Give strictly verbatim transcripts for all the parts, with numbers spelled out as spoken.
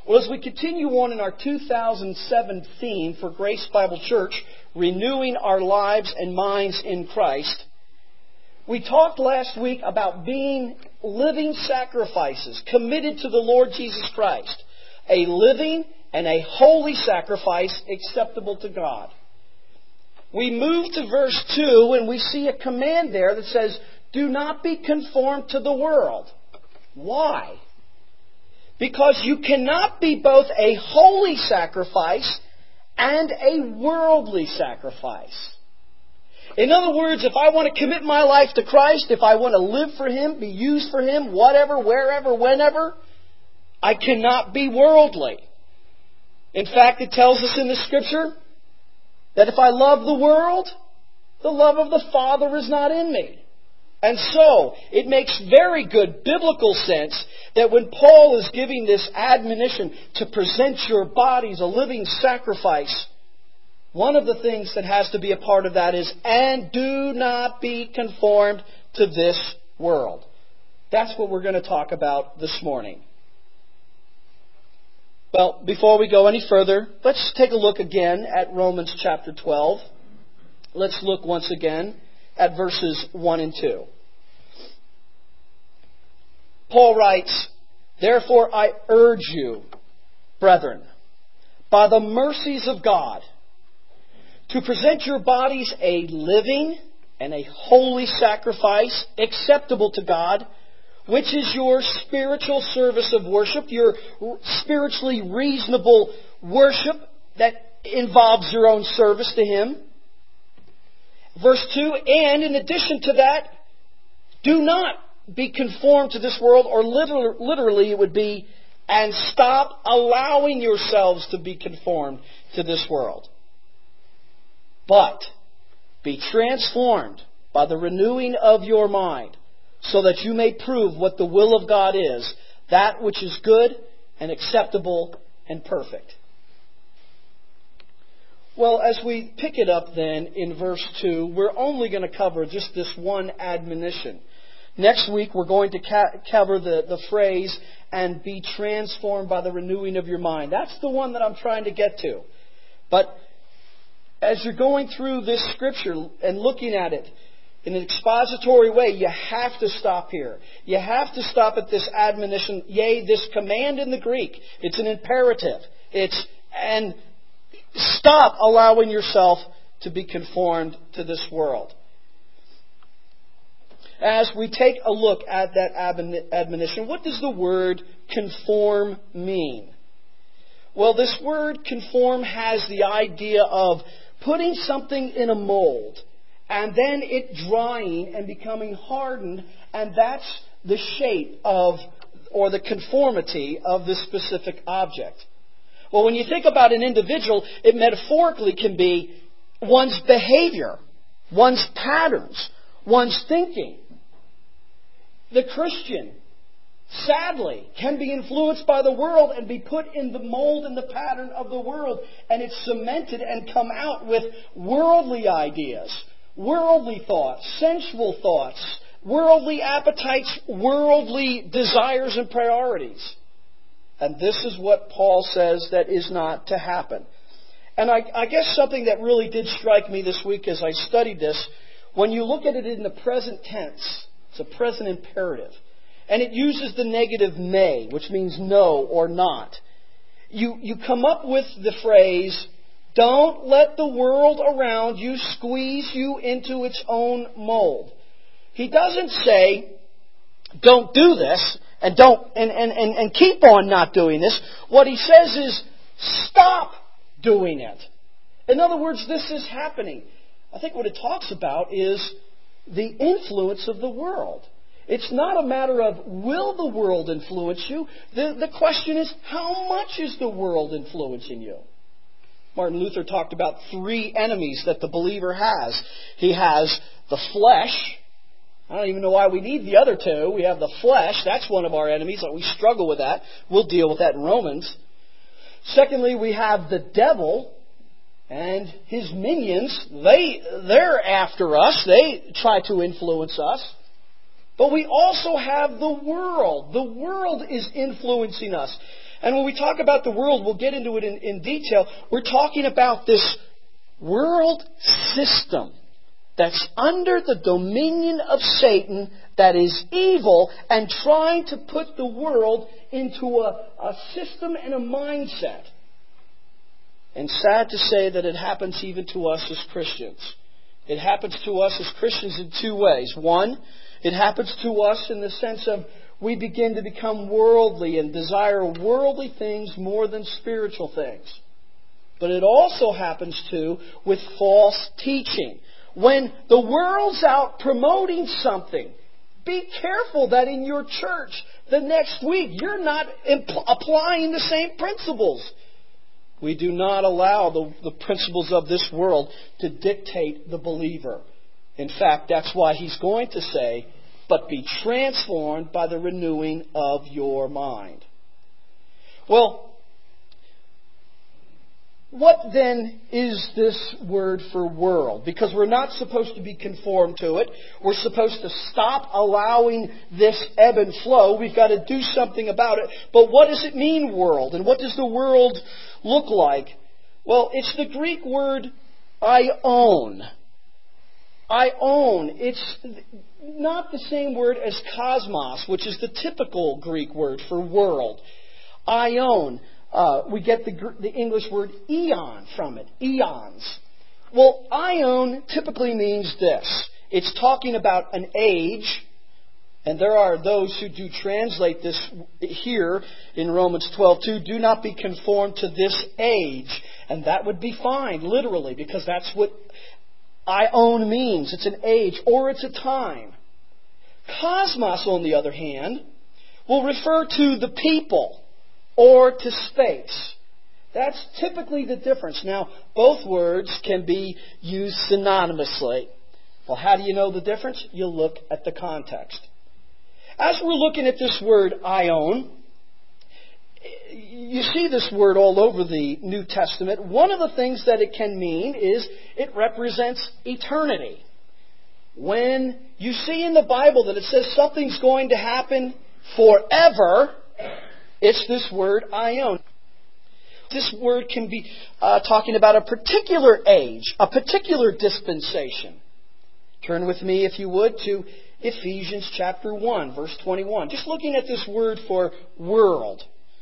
Well, as we continue on in our two thousand seven theme for Grace Bible Church, renewing our lives and minds in Christ, we talked last week about being living sacrifices committed to the Lord Jesus Christ. A living and a holy sacrifice acceptable to God. We move to verse two and we see a command there that says, do not be conformed to the world. Why? Because you cannot be both a holy sacrifice and a worldly sacrifice. In other words, if I want to commit my life to Christ, if I want to live for Him, be used for Him, whatever, wherever, whenever, I cannot be worldly. In fact, it tells us in the Scripture that if I love the world, the love of the Father is not in me. And so, it makes very good biblical sense that when Paul is giving this admonition to present your bodies a living sacrifice, one of the things that has to be a part of that is, and do not be conformed to this world. That's what we're going to talk about this morning. Well, before we go any further, let's take a look again at Romans chapter twelve. Let's look once again at verses one and two. Paul writes, therefore I urge you, brethren, by the mercies of God, to present your bodies a living and a holy sacrifice acceptable to God, which is your spiritual service of worship, your spiritually reasonable worship that involves your own service to Him. Verse two, and in addition to that, do not be conformed to this world, or literally, literally it would be, and stop allowing yourselves to be conformed to this world. But be transformed by the renewing of your mind, so that you may prove what the will of God is, that which is good and acceptable and perfect. Well, as we pick it up then in verse two, we're only going to cover just this one admonition. Next week we're going to ca- cover the, the phrase, and be transformed by the renewing of your mind. That's the one that I'm trying to get to. But as you're going through this scripture and looking at it in an expository way, you have to stop here. You have to stop at this admonition, yea, this command in the Greek. It's an imperative. It's, and stop allowing yourself to be conformed to this world. As we take a look at that admonition, what does the word conform mean? Well, this word conform has the idea of putting something in a mold and then it drying and becoming hardened, and that's the shape of, or the conformity of this specific object. Well, when you think about an individual, it metaphorically can be one's behavior, one's patterns, one's thinking. The Christian, sadly, can be influenced by the world and be put in the mold and the pattern of the world, and it's cemented and come out with worldly ideas, worldly thoughts, sensual thoughts, worldly appetites, worldly desires and priorities. And this is what Paul says that is not to happen. And I, I guess something that really did strike me this week as I studied this, when you look at it in the present tense, it's a present imperative. And it uses the negative may, which means no or not. You, you come up with the phrase, don't let the world around you squeeze you into its own mold. He doesn't say, don't do this, and don't and, and, and, and keep on not doing this. What he says is, stop doing it. In other words, this is happening. I think what it talks about is the influence of the world. It's not a matter of, will the world influence you? The, the question is, how much is the world influencing you? Martin Luther talked about three enemies that the believer has. He has the flesh. I don't even know why we need the other two. We have the flesh. That's one of our enemies. We struggle with that. We'll deal with that in Romans. Secondly, we have the devil and his minions. They, they're after us. They try to influence us. But we also have the world. The world is influencing us. And when we talk about the world, we'll get into it in, in detail. We're talking about this world system that's under the dominion of Satan, that is evil, and trying to put the world into a, a system and a mindset. And sad to say that it happens even to us as Christians. It happens to us as Christians in two ways. One, it happens to us in the sense of we begin to become worldly and desire worldly things more than spiritual things. But it also happens too with false teaching. When the world's out promoting something, be careful that in your church the next week you're not impl- applying the same principles. We do not allow the, the principles of this world to dictate the believer. In fact, that's why he's going to say, but be transformed by the renewing of your mind. Well, what then is this word for world? Because we're not supposed to be conformed to it. We're supposed to stop allowing this ebb and flow. We've got to do something about it. But what does it mean, world? And what does the world look like? Well, it's the Greek word aion. Aion. It's not the same word as cosmos, which is the typical Greek word for world. Aion. Uh, we get the, the English word eon from it. Eons. Well, aion typically means this. It's talking about an age, and there are those who do translate this here in Romans twelve two. Do not be conformed to this age. And that would be fine, literally, because that's what aion means. It's an age, or it's a time. Cosmos, on the other hand, will refer to the people or to space. That's typically the difference. Now, both words can be used synonymously. Well, how do you know the difference? You look at the context. As we're looking at this word aion, you see this word all over the New Testament. One of the things that it can mean is it represents eternity. When you see in the Bible that it says something's going to happen forever, it's this word aion. This word can be uh, talking about a particular age, a particular dispensation. Turn with me, if you would, to Ephesians chapter one, verse twenty-one. Just looking at this word for world.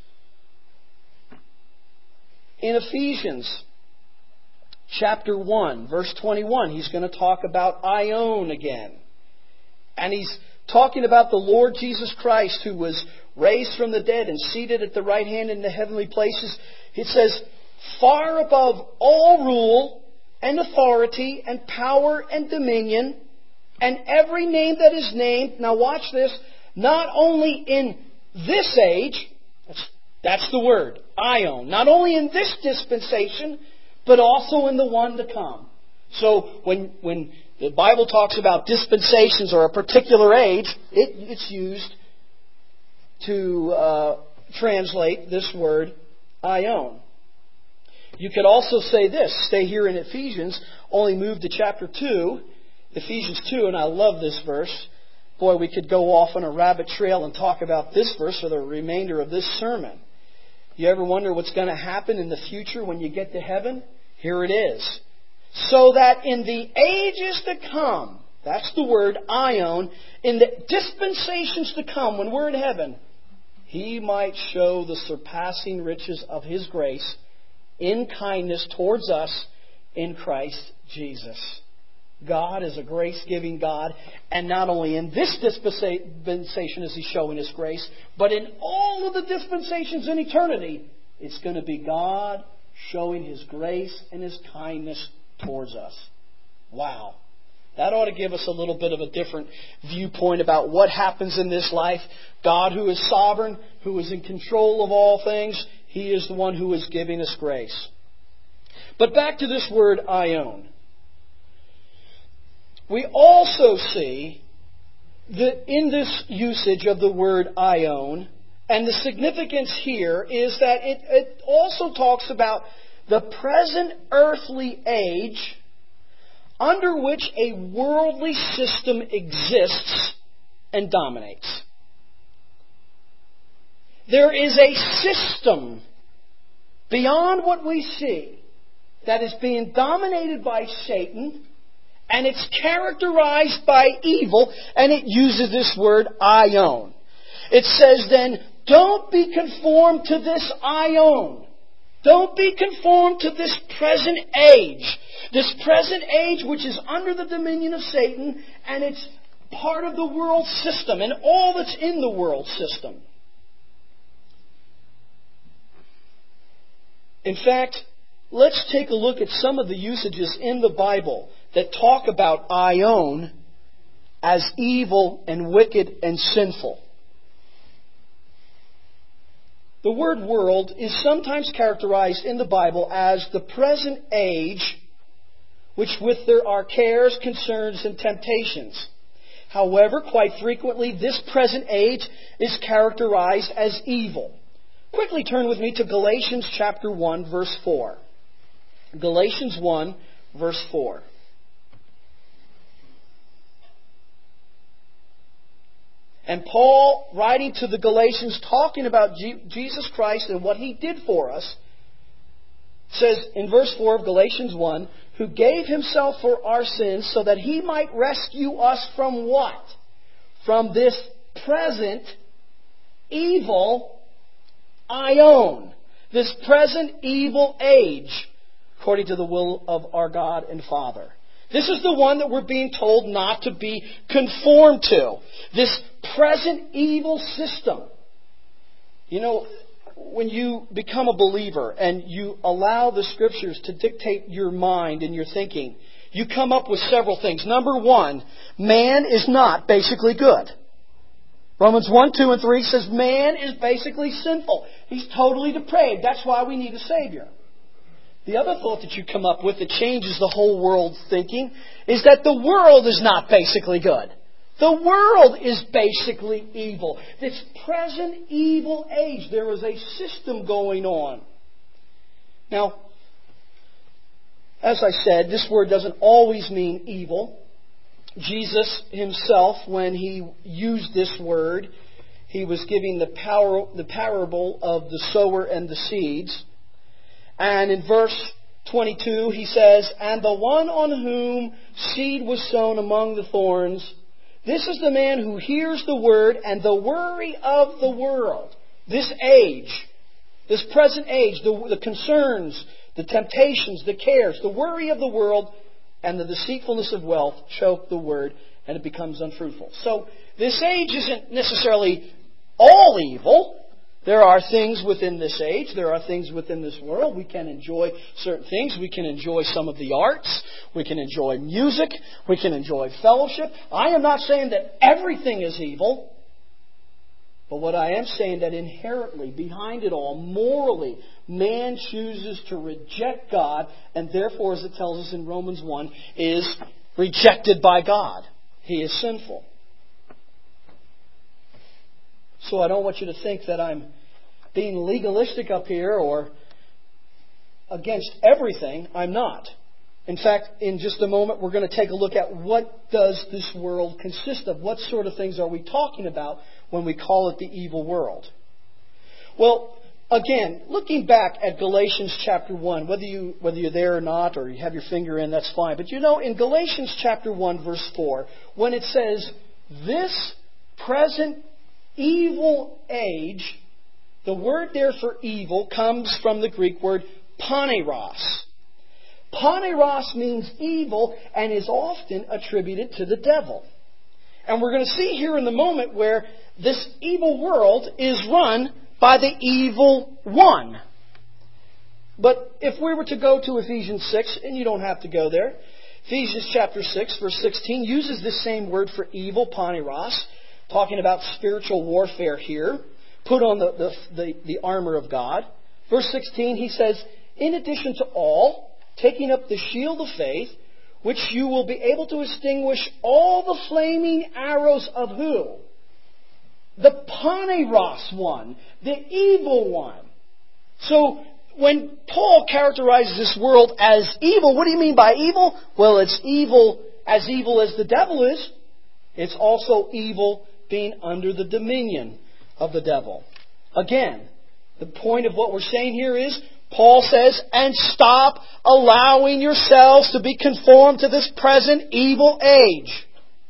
In Ephesians chapter one, verse twenty-one, he's going to talk about aion again. And he's talking about the Lord Jesus Christ, who was raised from the dead and seated at the right hand in the heavenly places. It says, far above all rule and authority and power and dominion and every name that is named. Now watch this. Not only in this age, that's, that's the word, aion. Not only in this dispensation, but also in the one to come. So when when the Bible talks about dispensations or a particular age, it, it's used to uh, translate this word aion. You could also say this. Stay here in Ephesians. Only move to chapter two. Ephesians two, and I love this verse. Boy, we could go off on a rabbit trail and talk about this verse for the remainder of this sermon. You ever wonder what's going to happen in the future when you get to heaven? Here it is. So that in the ages to come, that's the word aion, in the dispensations to come when we're in heaven, He might show the surpassing riches of His grace in kindness towards us in Christ Jesus. God is a grace-giving God, and not only in this dispensation is He showing His grace, but in all of the dispensations in eternity, it's going to be God showing His grace and His kindness towards us. Wow. That ought to give us a little bit of a different viewpoint about what happens in this life. God, who is sovereign, who is in control of all things, He is the one who is giving us grace. But back to this word aion. We also see that in this usage of the word aion, and the significance here is that it, it also talks about the present earthly age under which a worldly system exists and dominates. there is a system beyond what we see that is being dominated by Satan, and it's characterized by evil, and it uses this word aion. It says then, don't be conformed to this aion. Don't be conformed to this present age. This present age which is under the dominion of Satan, and it's part of the world system and all that's in the world system. In fact, let's take a look at some of the usages in the Bible that talk about aion as evil and wicked and sinful. The word world is sometimes characterized in the Bible as the present age, which with there are cares, concerns, and temptations. However, quite frequently, this present age is characterized as evil. Quickly turn with me to Galatians chapter one, verse four. Galatians one, verse four. And Paul, writing to the Galatians, talking about G- Jesus Christ and what He did for us, says in verse four of Galatians one, who gave Himself for our sins so that He might rescue us from what? From this present evil aion. This present evil age, according to the will of our God and Father. This is the one that we're being told not to be conformed to. This present evil system. You know, when you become a believer and you allow the Scriptures to dictate your mind and your thinking, you come up with several things. Number one, man is not basically good. Romans one, two, and three says man is basically sinful. He's totally depraved. That's why we need a Savior. The other thought that you come up with that changes the whole world's thinking is that the world is not basically good. The world is basically evil. This present evil age, there is a system going on. Now, as I said, this word doesn't always mean evil. Jesus Himself, when He used this word, He was giving the, power, the parable of the sower and the seeds. And in verse twenty-two, He says, and the one on whom seed was sown among the thorns, this is the man who hears the word, and the worry of the world, this age, this present age, the, the concerns, the temptations, the cares, the worry of the world, and the deceitfulness of wealth choke the word, and it becomes unfruitful. So this age isn't necessarily all evil. There are things within this age. There are things within this world. We can enjoy certain things. We can enjoy some of the arts. We can enjoy music. We can enjoy fellowship. I am not saying that everything is evil. But what I am saying that inherently, behind it all, morally, man chooses to reject God, and therefore, as it tells us in Romans one, is rejected by God. He is sinful. So I don't want you to think that I'm being legalistic up here or against everything. I'm not. In fact, in just a moment, we're going to take a look at what does this world consist of? What sort of things are we talking about when we call it the evil world? Well, again, looking back at Galatians chapter one, whether, you, whether you're there or not, or you have your finger in, that's fine. But you know, in Galatians chapter one, verse four, when it says, this present evil age, the word there for evil comes from the Greek word poneros. Poneros means evil and is often attributed to the devil. And we're going to see here in a moment where this evil world is run by the evil one. But if we were to go to Ephesians six, and you don't have to go there, Ephesians chapter six, verse sixteen, uses this same word for evil, poneros, talking about spiritual warfare here. Put on the, the, the, the armor of God. Verse sixteen, he says, in addition to all, taking up the shield of faith, which you will be able to extinguish all the flaming arrows of who? The poneros one, the evil one. So, when Paul characterizes this world as evil, what do you mean by evil? Well, it's evil as evil as the devil is. It's also evil being under the dominion of the devil. Again, the point of what we're saying here is, Paul says, and stop allowing yourselves to be conformed to this present evil age.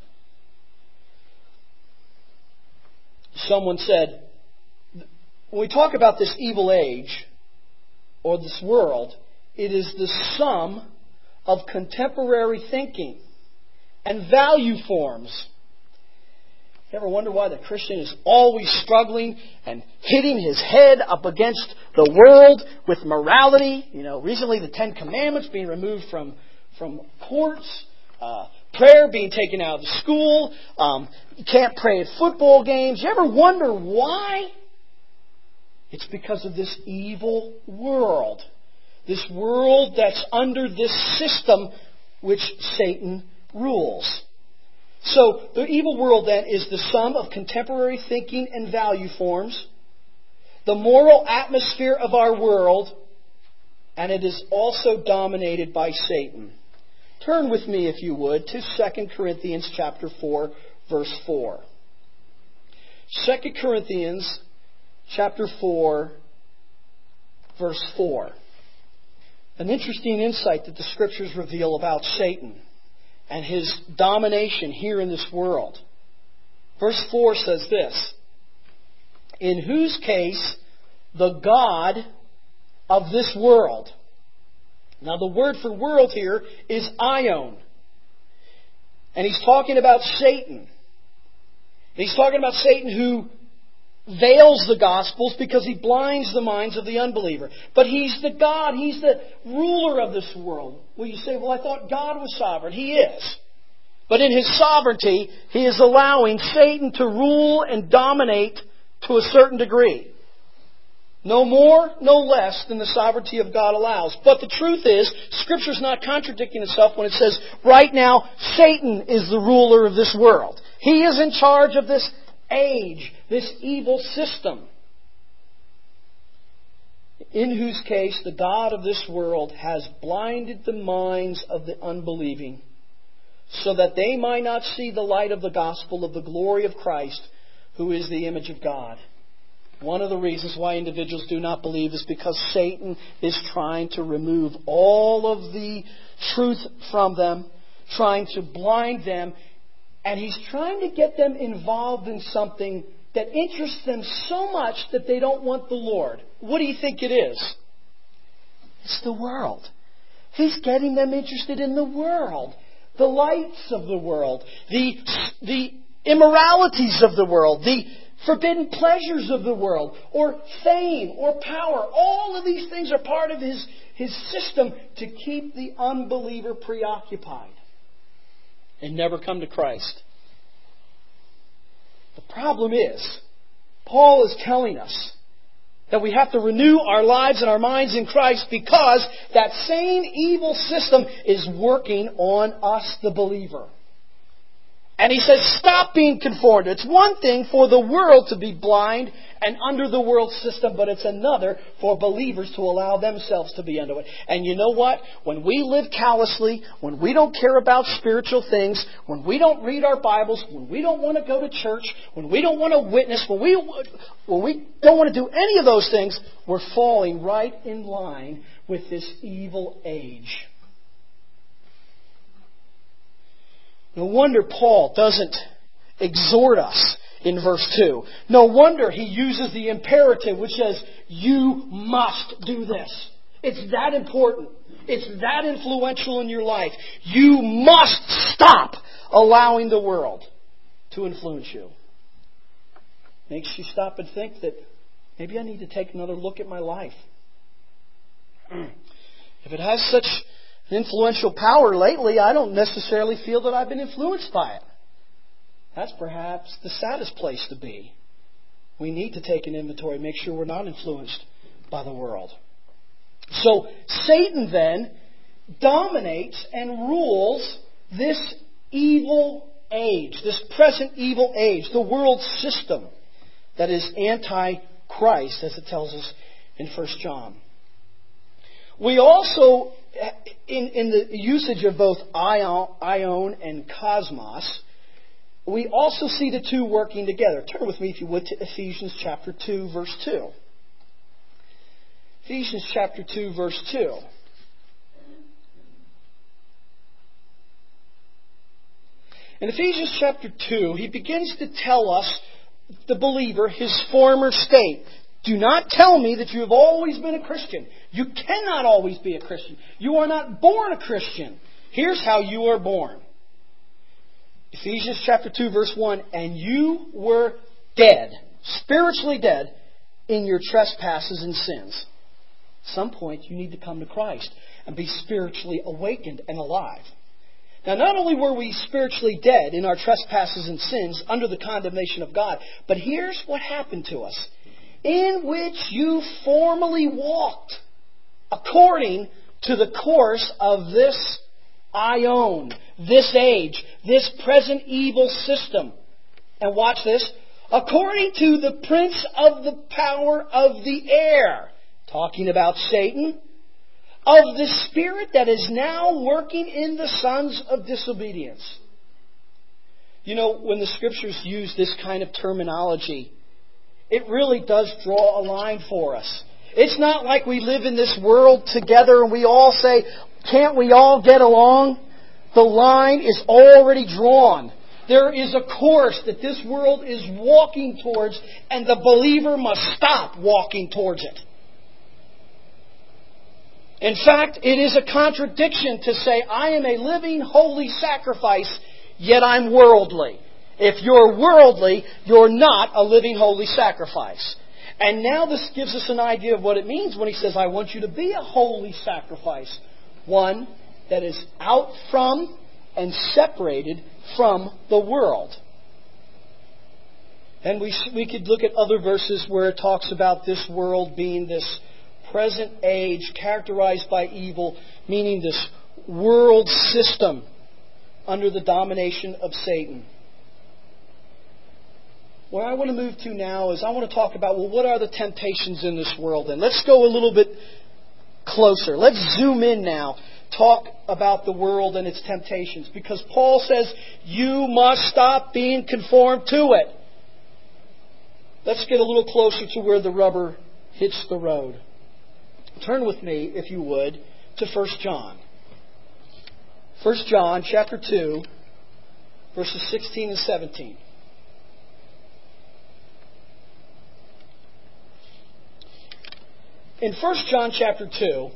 Someone said, when we talk about this evil age, or this world, it is the sum of contemporary thinking and value forms. You ever wonder why the Christian is always struggling and hitting his head up against the world with morality? You know, recently the Ten Commandments being removed from, from courts, uh, prayer being taken out of the school, um, you can't pray at football games. You ever wonder why? It's because of this evil world. This world that's under this system which Satan rules. So, the evil world then is the sum of contemporary thinking and value forms, the moral atmosphere of our world, and it is also dominated by Satan. Turn with me, if you would, to Second Corinthians chapter four, verse four. Second Corinthians chapter four, verse four. An interesting insight that the Scriptures reveal about Satan and his domination here in this world. Verse four says this, in whose case the God of this world. Now the word for world here is aion. And he's talking about Satan. And he's talking about Satan who veils the Gospels because he blinds the minds of the unbeliever. But he's the God, he's the ruler of this world. Well, you say, well, I thought God was sovereign. He is. But in His sovereignty, He is allowing Satan to rule and dominate to a certain degree. No more, no less than the sovereignty of God allows. But the truth is, Scripture's not contradicting itself when it says, right now, Satan is the ruler of this world. He is in charge of this age, this evil system, in whose case the God of this world has blinded the minds of the unbelieving, so that they might not see the light of the gospel of the glory of Christ, who is the image of God. One of the reasons why individuals do not believe is because Satan is trying to remove all of the truth from them, trying to blind them, and he's trying to get them involved in something that interests them so much that they don't want the Lord. What do you think it is? It's the world. He's getting them interested in the world, the lights of the world, the, the immoralities of the world, the forbidden pleasures of the world, or fame, or power. All of these things are part of his, his system to keep the unbeliever preoccupied and never come to Christ. The problem is, Paul is telling us that we have to renew our lives and our minds in Christ because that same evil system is working on us, the believer. And he says, stop being conformed. It's one thing for the world to be blind and under the world system, but it's another for believers to allow themselves to be under it. And you know what? When we live callously, when we don't care about spiritual things, when we don't read our Bibles, when we don't want to go to church, when we don't want to witness, when we, when we don't want to do any of those things, we're falling right in line with this evil age. No wonder Paul doesn't exhort us in verse two. No wonder he uses the imperative which says, you must do this. It's that important. It's that influential in your life. You must stop allowing the world to influence you. Makes you stop and think that maybe I need to take another look at my life. If it has such influential power lately, I don't necessarily feel that I've been influenced by it. That's perhaps the saddest place to be. We need to take an inventory, make sure we're not influenced by the world. So Satan then dominates and rules this evil age, this present evil age, the world system that is anti-Christ, as it tells us in First John. We also, in, in the usage of both aion and cosmos, we also see the two working together. Turn with me, if you would, to Ephesians chapter two, verse two. Ephesians chapter two, verse two. In Ephesians chapter two, he begins to tell us, the believer, his former state. Do not tell me that you have always been a Christian. You cannot always be a Christian. You are not born a Christian. Here's how you are born. Ephesians chapter two, verse one. And you were dead, spiritually dead, in your trespasses and sins. At some point, you need to come to Christ and be spiritually awakened and alive. Now, not only were we spiritually dead in our trespasses and sins under the condemnation of God, but here's what happened to us. In which you formerly walked according to the course of this aion, this age, this present evil system. And watch this. According to the prince of the power of the air. Talking about Satan. Of the spirit that is now working in the sons of disobedience. You know, when the Scriptures use this kind of terminology, it really does draw a line for us. It's not like we live in this world together and we all say, can't we all get along? The line is already drawn. There is a course that this world is walking towards, and the believer must stop walking towards it. In fact, it is a contradiction to say, I am a living, holy sacrifice, yet I'm worldly. If you're worldly, you're not a living, holy sacrifice. And now this gives us an idea of what it means when he says, I want you to be a holy sacrifice. One that is out from and separated from the world. And we, we could look at other verses where it talks about this world being this present age characterized by evil, meaning this world system under the domination of Satan. Where I want to move to now is I want to talk about, well, what are the temptations in this world? And let's go a little bit closer. Let's zoom in now. Talk about the world and its temptations. Because Paul says, you must stop being conformed to it. Let's get a little closer to where the rubber hits the road. Turn with me, if you would, to First John. First John chapter two, verses sixteen and seventeen. In First John chapter two,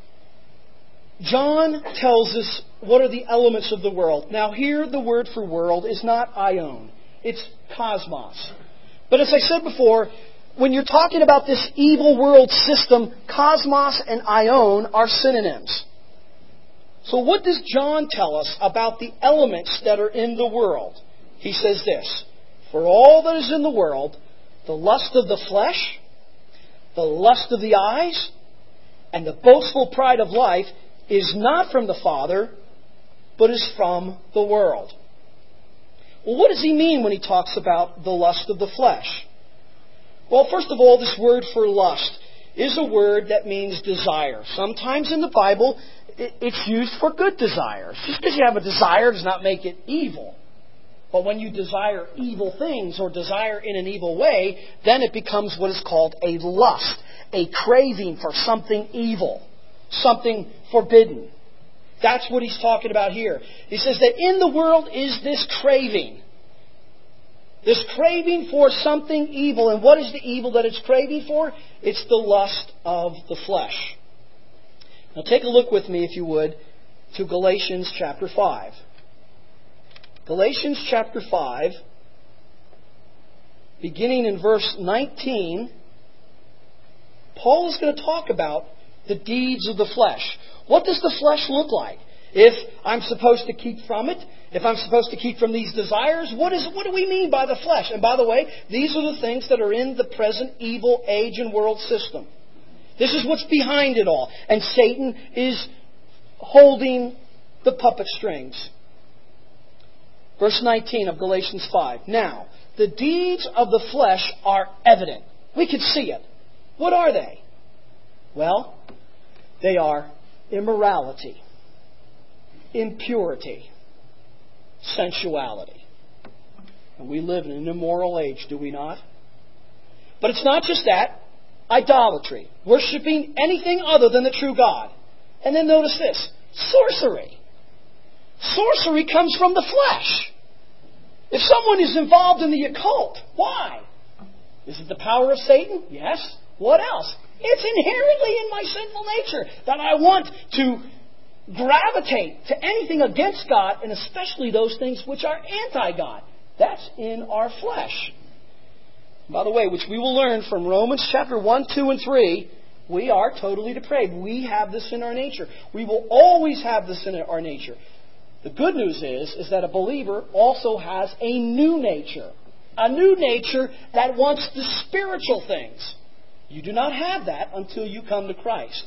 John tells us what are the elements of the world. Now here the word for world is not aion, it's cosmos. But as I said before, when you're talking about this evil world system, cosmos and aion are synonyms. So what does John tell us about the elements that are in the world? He says this, for all that is in the world, the lust of the flesh, the lust of the eyes, and the boastful pride of life is not from the Father, but is from the world. Well, what does he mean when he talks about the lust of the flesh? Well, first of all, this word for lust is a word that means desire. Sometimes in the Bible, it's used for good desires. Just because you have a desire does not make it evil. But when you desire evil things or desire in an evil way, then it becomes what is called a lust, a craving for something evil, something forbidden. That's what he's talking about here. He says that in the world is this craving. This craving for something evil. And what is the evil that it's craving for? It's the lust of the flesh. Now take a look with me, if you would, to Galatians chapter five. Galatians chapter five, beginning in verse nineteen, Paul is going to talk about the deeds of the flesh. What does the flesh look like? If I'm supposed to keep from it, if I'm supposed to keep from these desires, what is what do we mean by the flesh? And by the way, these are the things that are in the present evil age and world system. This is what's behind it all. And Satan is holding the puppet strings. Verse nineteen of Galatians five. Now, the deeds of the flesh are evident. We can see it. What are they? Well, they are immorality, impurity, sensuality. And we live in an immoral age, do we not? But it's not just that. Idolatry. Worshipping anything other than the true God. And then notice this. Sorcery. Sorcery comes from the flesh. If someone is involved in the occult, why? Is it the power of Satan? Yes. What else? It's inherently in my sinful nature that I want to gravitate to anything against God, and especially those things which are anti-God. That's in our flesh. By the way, which we will learn from Romans chapter one, two, and three, we are totally depraved. We have this in our nature. We will always have this in our nature. The good news is, is that a believer also has a new nature. A new nature that wants the spiritual things. You do not have that until you come to Christ.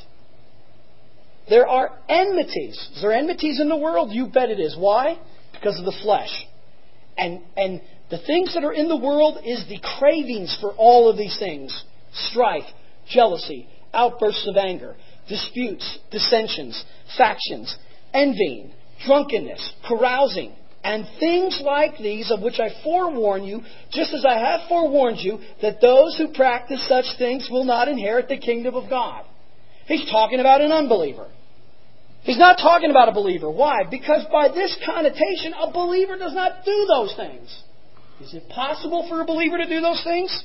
There are enmities. Is there enmities in the world? You bet it is. Why? Because of the flesh. And, and the things that are in the world is the cravings for all of these things. Strife, jealousy, outbursts of anger, disputes, dissensions, factions, envying, drunkenness, carousing, and things like these, of which I forewarn you, just as I have forewarned you, that those who practice such things will not inherit the kingdom of God. He's talking about an unbeliever. He's not talking about a believer. Why? Because by this connotation, a believer does not do those things. Is it possible for a believer to do those things?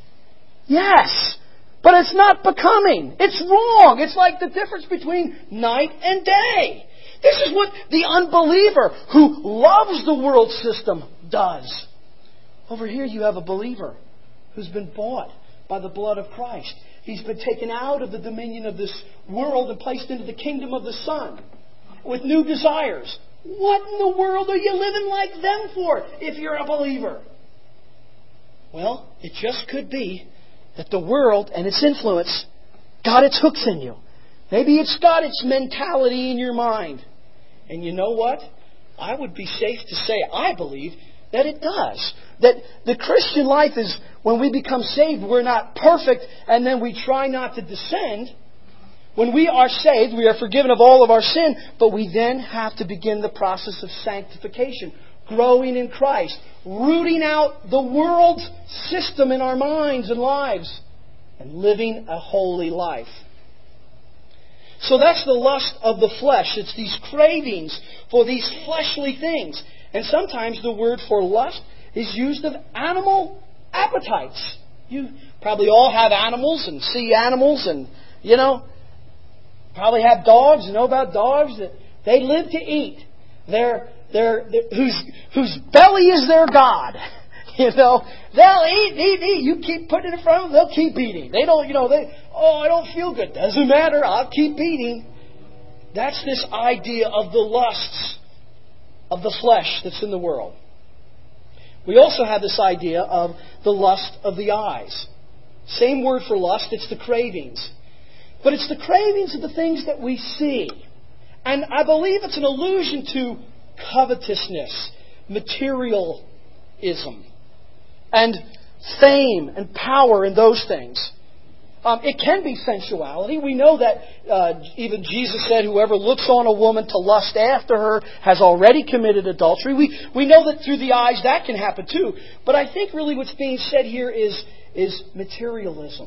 Yes. But it's not becoming. It's wrong. It's like the difference between night and day. This is what the unbeliever who loves the world system does. Over here you have a believer who's been bought by the blood of Christ. He's been taken out of the dominion of this world and placed into the kingdom of the Son with new desires. What in the world are you living like them for if you're a believer? Well, it just could be that the world and its influence got its hooks in you. Maybe it's got its mentality in your mind. And you know what? I would be safe to say, I believe, that it does. That the Christian life is, when we become saved, we're not perfect, and then we try not to descend. When we are saved, we are forgiven of all of our sin, but we then have to begin the process of sanctification, growing in Christ, rooting out the world's system in our minds and lives, and living a holy life. So that's the lust of the flesh. It's these cravings for these fleshly things. And sometimes the word for lust is used of animal appetites. You probably all have animals and see animals and, you know, probably have dogs and know about dogs that they live to eat. They're, they're, they're whose, whose belly is their God. You know, they'll eat, eat, eat. You keep putting it in front of them, they'll keep eating. They don't, you know, they, oh, I don't feel good. Doesn't matter, I'll keep eating. That's this idea of the lusts of the flesh that's in the world. We also have this idea of the lust of the eyes. Same word for lust, it's the cravings. But it's the cravings of the things that we see. And I believe it's an allusion to covetousness, materialism, and fame and power and those things. Um, it can be sensuality. We know that uh, even Jesus said, whoever looks on a woman to lust after her has already committed adultery. We we know that through the eyes that can happen too. But I think really what's being said here is, is materialism.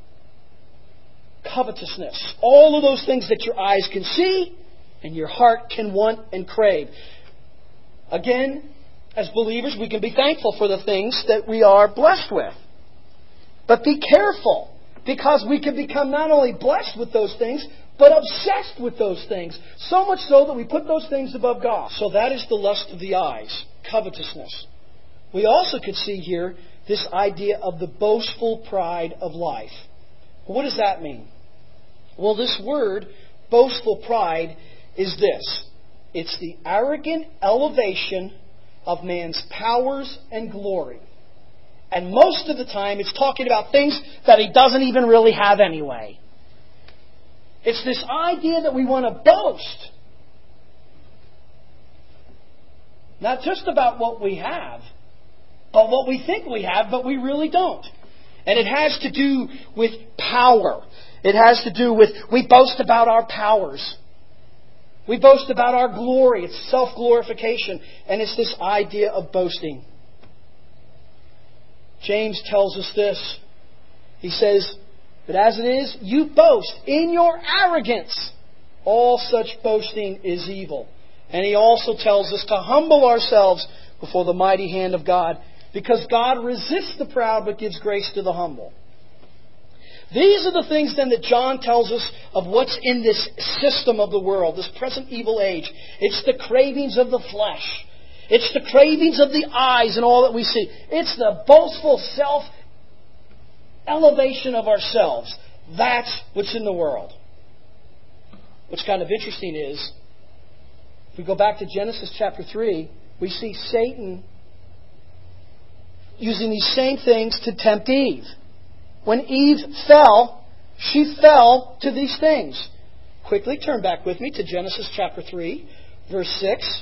Covetousness. All of those things that your eyes can see and your heart can want and crave. Again, as believers, we can be thankful for the things that we are blessed with. But be careful, because we can become not only blessed with those things, but obsessed with those things. So much so that we put those things above God. So that is the lust of the eyes, covetousness. We also could see here this idea of the boastful pride of life. What does that mean? Well, this word, boastful pride, is this. It's the arrogant elevation of man's powers and glory. And most of the time it's talking about things that he doesn't even really have anyway. It's this idea that we want to boast. Not just about what we have, but what we think we have, but we really don't. And it has to do with power. It has to do with, we boast about our powers. We boast about our glory. It's self-glorification. And it's this idea of boasting. James tells us this. He says, but as it is, you boast in your arrogance. All such boasting is evil. And he also tells us to humble ourselves before the mighty hand of God, because God resists the proud but gives grace to the humble. These are the things then that John tells us of what's in this system of the world, this present evil age. It's the cravings of the flesh. It's the cravings of the eyes and all that we see. It's the boastful self-elevation of ourselves. That's what's in the world. What's kind of interesting is, if we go back to Genesis chapter three, we see Satan using these same things to tempt Eve. When Eve fell, she fell to these things. Quickly turn back with me to Genesis chapter three, verse six.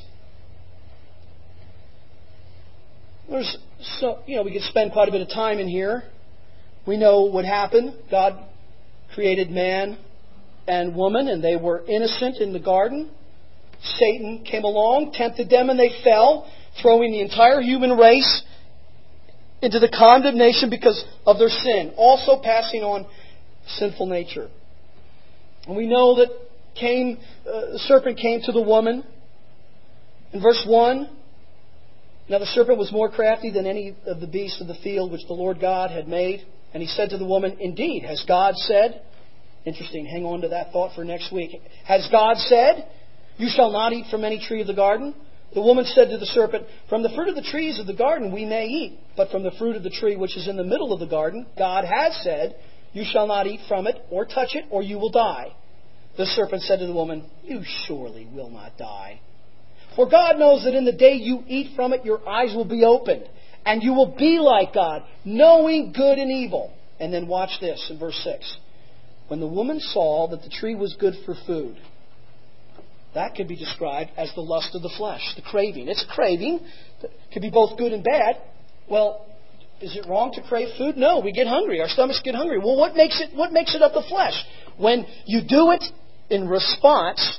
There's so, you know, we could spend quite a bit of time in here. We know what happened. God created man and woman, and they were innocent in the garden. Satan came along, tempted them, and they fell, throwing the entire human race into the condemnation because of their sin, also passing on sinful nature. And we know that came, uh, the serpent came to the woman. In verse one, now the serpent was more crafty than any of the beasts of the field which the Lord God had made. And he said to the woman, indeed, has God said, interesting, hang on to that thought for next week. Has God said, you shall not eat from any tree of the garden? The woman said to the serpent, from the fruit of the trees of the garden we may eat, but from the fruit of the tree which is in the middle of the garden, God has said, you shall not eat from it or touch it, or you will die. The serpent said to the woman, you surely will not die. For God knows that in the day you eat from it, your eyes will be opened, and you will be like God, knowing good and evil. And then watch this in verse six. When the woman saw that the tree was good for food, that could be described as the lust of the flesh, the craving. It's a craving. It can be both good and bad. Well, is it wrong to crave food? No, we get hungry. Our stomachs get hungry. Well, what makes it, what makes it of the flesh? When you do it in response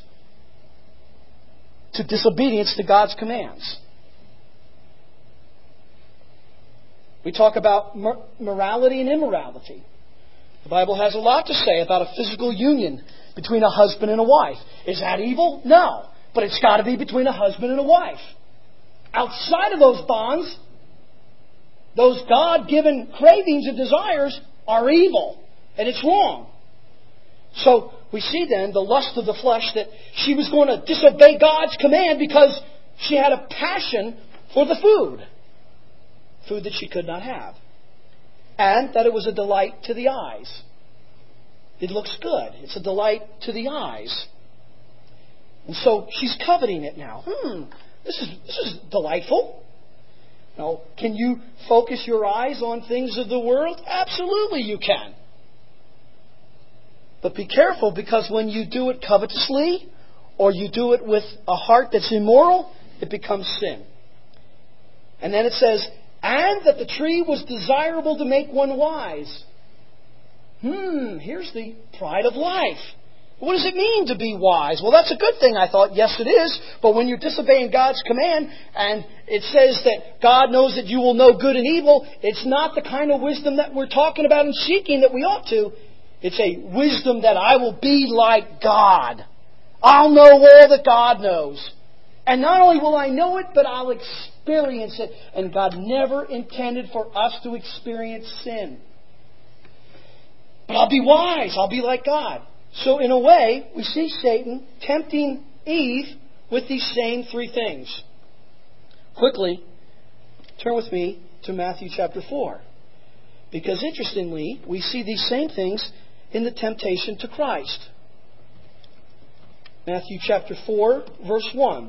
to disobedience to God's commands. We talk about morality and immorality. The Bible has a lot to say about a physical union between a husband and a wife. Is that evil? No. But it's got to be between a husband and a wife. Outside of those bonds, those God-given cravings and desires are evil. And it's wrong. So we see then the lust of the flesh, that she was going to disobey God's command because she had a passion for the food. Food that she could not have. And that it was a delight to the eyes. It looks good. It's a delight to the eyes. And so she's coveting it now. Hmm, this is, this is delightful. Now, can you focus your eyes on things of the world? Absolutely you can. But be careful, because when you do it covetously, or you do it with a heart that's immoral, it becomes sin. And then it says, and that the tree was desirable to make one wise. Hmm, here's the pride of life. What does it mean to be wise? Well, that's a good thing, I thought. Yes, it is. But when you're disobeying God's command, and it says that God knows that you will know good and evil, it's not the kind of wisdom that we're talking about and seeking that we ought to. It's a wisdom that I will be like God. I'll know all that God knows. And not only will I know it, but I'll experience it. And God never intended for us to experience sin. But I'll be wise. I'll be like God. So in a way, we see Satan tempting Eve with these same three things. Quickly, turn with me to Matthew chapter four. Because interestingly, we see these same things in the temptation to Christ. Matthew chapter four, verse one.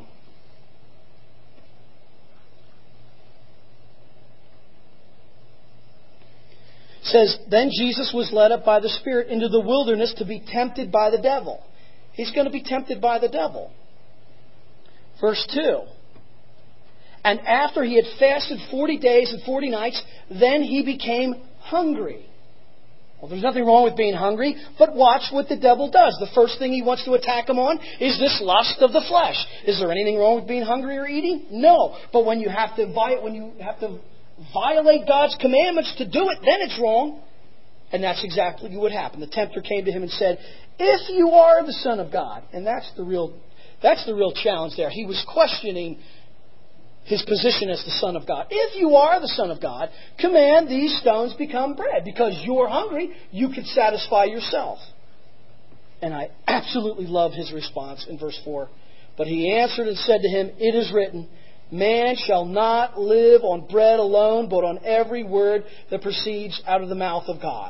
It says, then Jesus was led up by the Spirit into the wilderness to be tempted by the devil. He's going to be tempted by the devil. Verse two. And after he had fasted forty days and forty nights, then he became hungry. Well, there's nothing wrong with being hungry, but watch what the devil does. The first thing he wants to attack him on is this lust of the flesh. Is there anything wrong with being hungry or eating? No. But when you have to buy it, when you have to violate God's commandments to do it, then it's wrong. And that's exactly what happened. The tempter came to him and said, if you are the Son of God, and that's the real, that's the real challenge there. He was questioning his position as the Son of God. If you are the Son of God, command these stones become bread. Because you're hungry, you can satisfy yourself. And I absolutely love his response in verse four. But he answered and said to him, it is written, man shall not live on bread alone, but on every word that proceeds out of the mouth of God.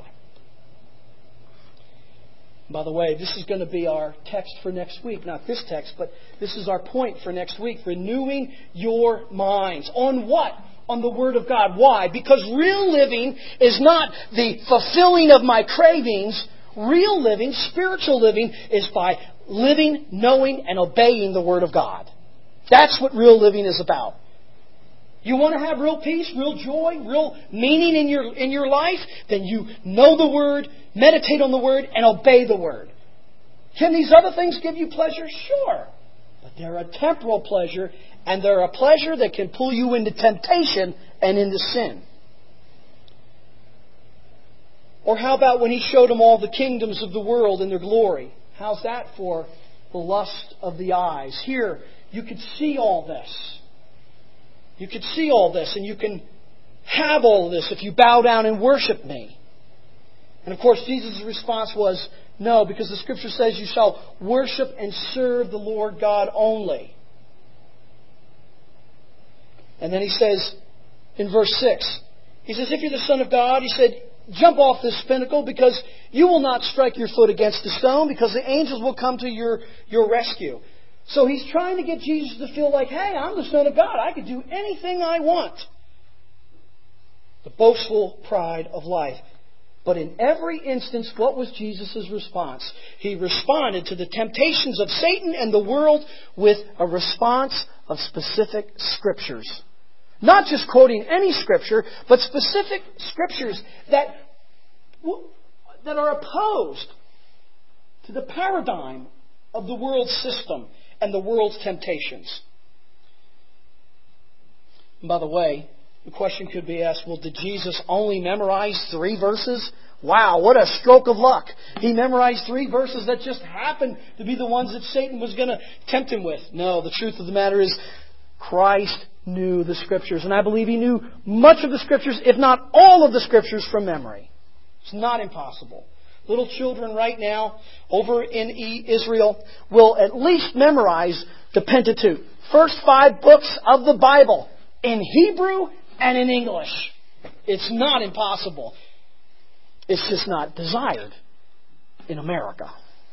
By the way, this is going to be our text for next week. Not this text, but this is our point for next week. Renewing your minds. On what? On the Word of God. Why? Because real living is not the fulfilling of my cravings. Real living, spiritual living, is by living, knowing, and obeying the Word of God. That's what real living is about. You want to have real peace, real joy, real meaning in your in your life? Then you know the Word, meditate on the Word, and obey the Word. Can these other things give you pleasure? Sure. But they're a temporal pleasure, and they're a pleasure that can pull you into temptation and into sin. Or how about when He showed them all the kingdoms of the world and their glory? How's that for the lust of the eyes? Here, you could see all this. You could see all this, and you can have all of this if you bow down and worship me. And of course, Jesus' response was, no, because the Scripture says you shall worship and serve the Lord God only. And then He says, in verse six, He says, if you're the Son of God, He said, jump off this pinnacle, because you will not strike your foot against the stone, because the angels will come to your, your rescue. So He's trying to get Jesus to feel like, hey, I'm the Son of God. I can do anything I want. The boastful pride of life. But in every instance, what was Jesus' response? He responded to the temptations of Satan and the world with a response of specific Scriptures. Not just quoting any Scripture, but specific Scriptures that, that are opposed to the paradigm of the world's system and the world's temptations. And by the way, the question could be asked, well, did Jesus only memorize three verses? Wow, what a stroke of luck. He memorized three verses that just happened to be the ones that Satan was going to tempt Him with. No, the truth of the matter is Christ knew the Scriptures. And I believe He knew much of the Scriptures, if not all of the Scriptures, from memory. It's not impossible. Little children right now over in Israel will at least memorize the Pentateuch. First five books of the Bible in Hebrew and in English. It's not impossible. It's just not desired in America.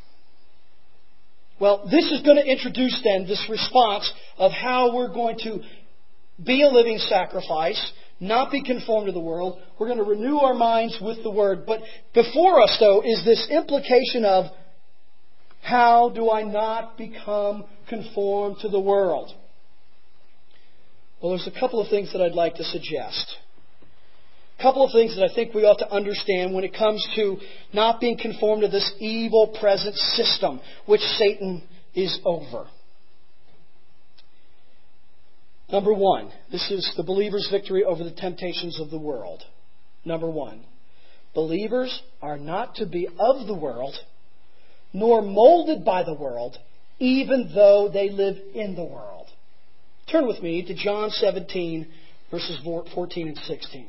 Well, this is going to introduce then this response of how we're going to be a living sacrifice, not be conformed to the world. We're going to renew our minds with the Word. But before us, though, is this implication of how do I not become conformed to the world? Well, there's a couple of things that I'd like to suggest. A couple of things that I think we ought to understand when it comes to not being conformed to this evil present system which Satan is over. Number one, this is the believer's victory over the temptations of the world. Number one, believers are not to be of the world, nor molded by the world, even though they live in the world. Turn with me to John seventeen, verses fourteen and sixteen.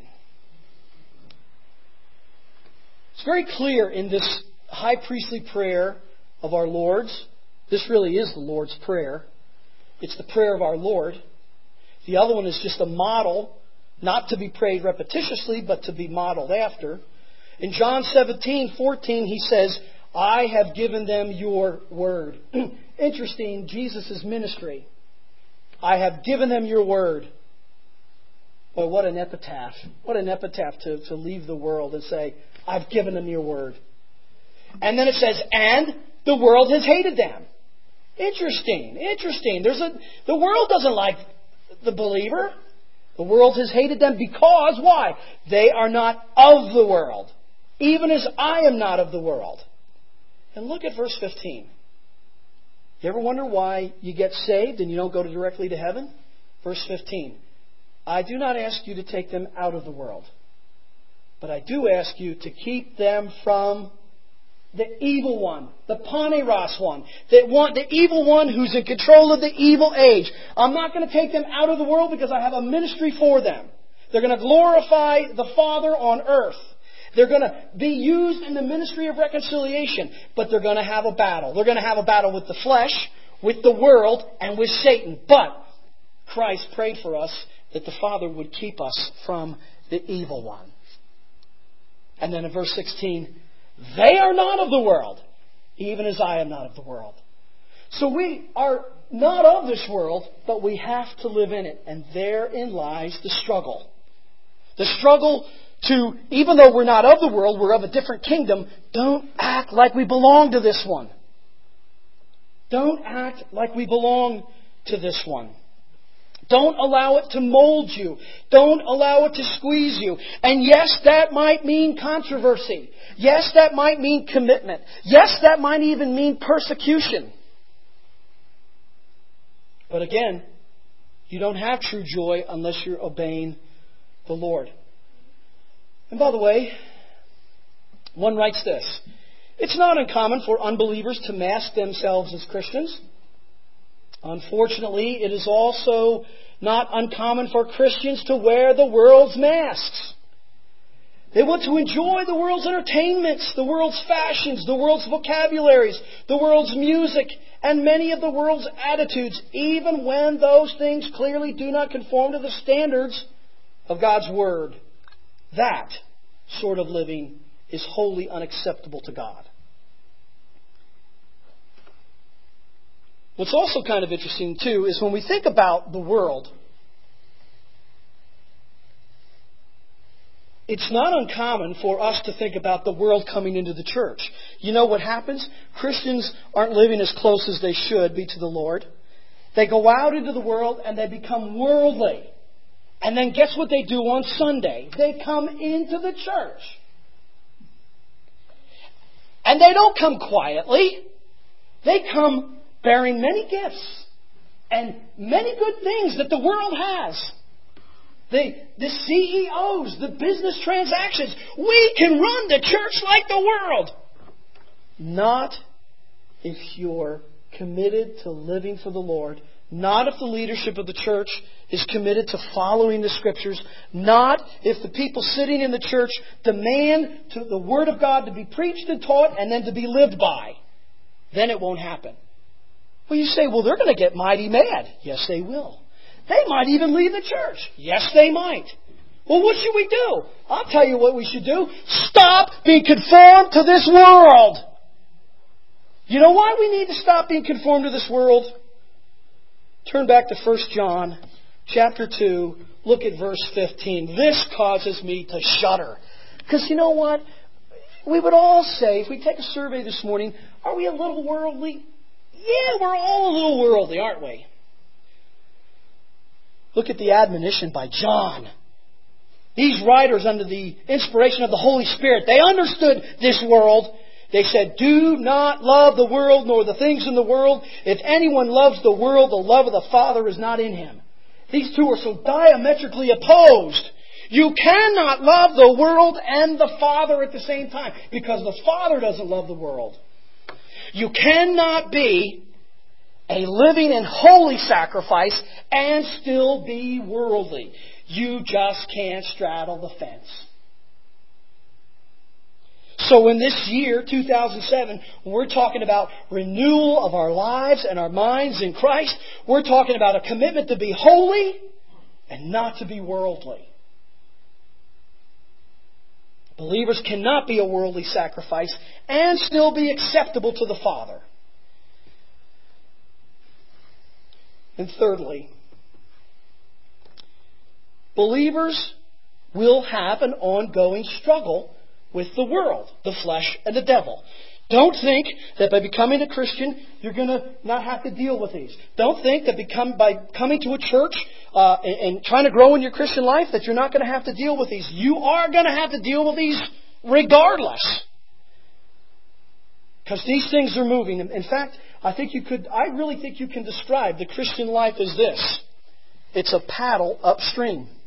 It's very clear in this high priestly prayer of our Lord's. This really is the Lord's Prayer. It's the prayer of our Lord. The other one is just a model, not to be prayed repetitiously, but to be modeled after. In John seventeen fourteen, He says, I have given them your word. Interesting, Jesus' ministry. I have given them your word. Boy, what an epitaph. What an epitaph to, to leave the world and say, I've given them your word. And then it says, and the world has hated them. Interesting, interesting. There's a the world doesn't like the believer. The world has hated them because, why? They are not of the world, even as I am not of the world. And look at verse fifteen. You ever wonder why you get saved and you don't go directly to heaven? Verse fifteen. I do not ask you to take them out of the world, but I do ask you to keep them from the evil one, the Paneros one, the, one, the evil one who's in control of the evil age. I'm not going to take them out of the world because I have a ministry for them. They're going to glorify the Father on earth. They're going to be used in the ministry of reconciliation, but they're going to have a battle. They're going to have a battle with the flesh, with the world, and with Satan. But Christ prayed for us that the Father would keep us from the evil one. And then in verse sixteen, they are not of the world, even as I am not of the world. So we are not of this world, but we have to live in it. And therein lies the struggle. The struggle to, even though we're not of the world, we're of a different kingdom, don't act like we belong to this one. Don't act like we belong to this one. Don't allow it to mold you. Don't allow it to squeeze you. And yes, that might mean controversy. Yes, that might mean commitment. Yes, that might even mean persecution. But again, you don't have true joy unless you're obeying the Lord. And by the way, one writes this: it's not uncommon for unbelievers to mask themselves as Christians. Unfortunately, it is also not uncommon for Christians to wear the world's masks. They want to enjoy the world's entertainments, the world's fashions, the world's vocabularies, the world's music, and many of the world's attitudes, even when those things clearly do not conform to the standards of God's Word. That sort of living is wholly unacceptable to God. What's also kind of interesting, too, is when we think about the world, it's not uncommon for us to think about the world coming into the church. You know what happens? Christians aren't living as close as they should be to the Lord. They go out into the world and they become worldly. And then guess what they do on Sunday? They come into the church. And they don't come quietly. They come bearing many gifts and many good things that the world has. The, the C E Os, the business transactions. We can run the church like the world. Not if you're committed to living for the Lord. Not if the leadership of the church is committed to following the Scriptures. Not if the people sitting in the church demand to the Word of God to be preached and taught and then to be lived by. Then it won't happen. Well, you say, well, they're going to get mighty mad. Yes, they will. They might even leave the church. Yes, they might. Well, what should we do? I'll tell you what we should do. Stop being conformed to this world. You know why we need to stop being conformed to this world? Turn back to First John chapter two. Look at verse fifteen. This causes me to shudder. Because you know what? We would all say, if we take a survey this morning, are we a little worldly? Yeah, we're all a little worldly, aren't we? Look at the admonition by John. These writers, under the inspiration of the Holy Spirit, they understood this world. They said, do not love the world nor the things in the world. If anyone loves the world, the love of the Father is not in him. These two are so diametrically opposed. You cannot love the world and the Father at the same time, because the Father doesn't love the world. You cannot be a living and holy sacrifice and still be worldly. You just can't straddle the fence. So in this year, two thousand seven, we're talking about renewal of our lives and our minds in Christ. We're talking about a commitment to be holy and not to be worldly. Believers cannot be a worldly sacrifice and still be acceptable to the Father. And thirdly, believers will have an ongoing struggle with the world, the flesh, and the devil. Don't think that by becoming a Christian, you're going to not have to deal with these. Don't think that become, by coming to a church uh, and, and trying to grow in your Christian life that you're not going to have to deal with these. You are going to have to deal with these regardless. Because these things are moving. In fact, I think you could, I really think you can describe the Christian life as this. It's a paddle upstream.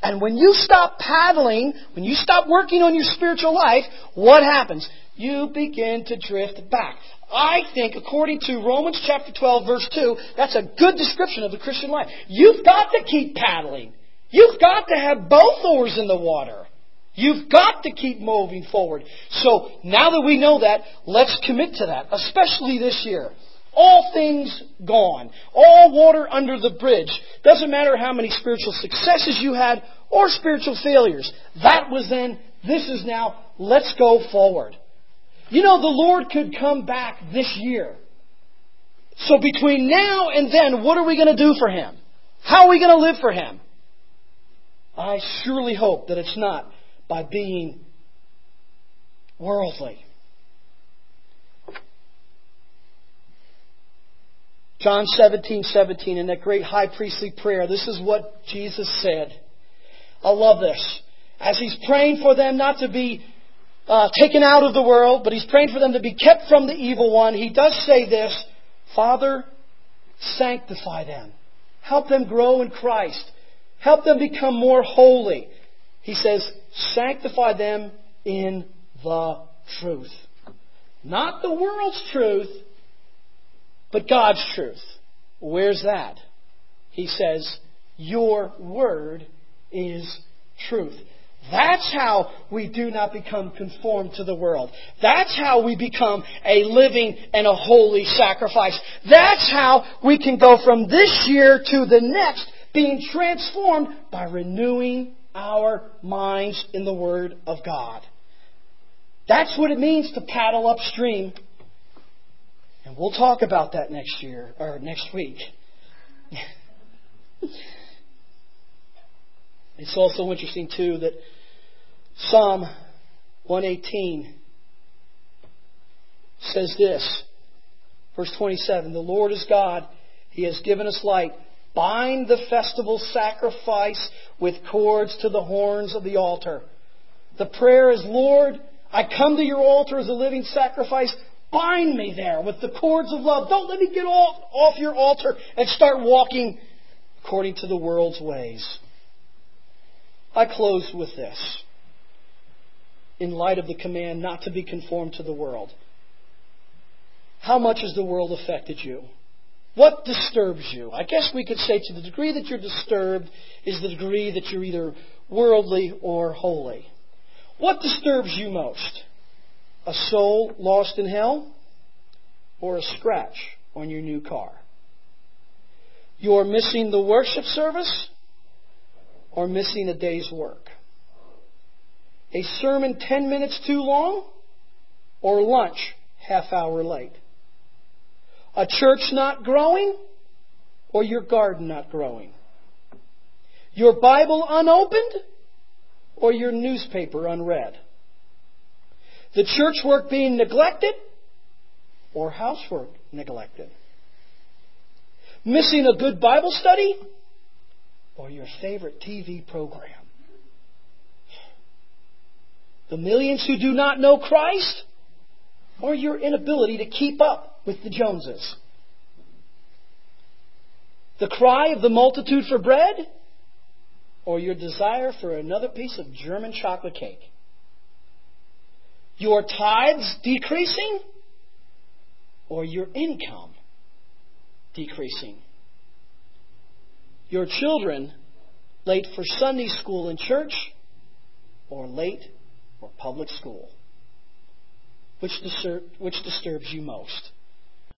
And when you stop paddling, when you stop working on your spiritual life, what happens? You begin to drift back. I think, according to Romans chapter twelve, verse two, that's a good description of the Christian life. You've got to keep paddling. You've got to have both oars in the water. You've got to keep moving forward. So, now that we know that, let's commit to that, especially this year. All things gone. All water under the bridge. Doesn't matter how many spiritual successes you had or spiritual failures. That was then, this is now, let's go forward. You know, the Lord could come back this year. So between now and then, what are we going to do for Him? How are we going to live for Him? I surely hope that it's not by being worldly. John seventeen seventeen, in that great high priestly prayer, this is what Jesus said. I love this. As He's praying for them not to be uh, taken out of the world, but He's praying for them to be kept from the evil one, He does say this, Father, sanctify them. Help them grow in Christ. Help them become more holy. He says, sanctify them in the truth. Not the world's truth, but God's truth. Where's that? He says, your word is truth. That's how we do not become conformed to the world. That's how we become a living and a holy sacrifice. That's how we can go from this year to the next being transformed by renewing our minds in the Word of God. That's what it means to paddle upstream. And we'll talk about that next year, or next week. It's also interesting, too, that Psalm one eighteen says this, verse twenty-seven, the Lord is God, He has given us light. Bind the festival sacrifice with cords to the horns of the altar. The prayer is, Lord, I come to your altar as a living sacrifice. Bind me there with the cords of love. Don't let me get off, off your altar and start walking according to the world's ways. I close with this. In light of the command not to be conformed to the world. How much has the world affected you? What disturbs you? I guess we could say to the degree that you're disturbed is the degree that you're either worldly or holy. What disturbs you most? A soul lost in hell or a scratch on your new car? You're missing the worship service or missing a day's work? A sermon ten minutes too long or lunch half hour late? A church not growing or your garden not growing? Your Bible unopened or your newspaper unread? The church work being neglected or housework neglected? Missing a good Bible study or your favorite T V program? The millions who do not know Christ or your inability to keep up with the Joneses? The cry of the multitude for bread or your desire for another piece of German chocolate cake? Your tithes decreasing or your income decreasing? Your children late for Sunday school and church or late for public school? Which disturb, which disturbs you most?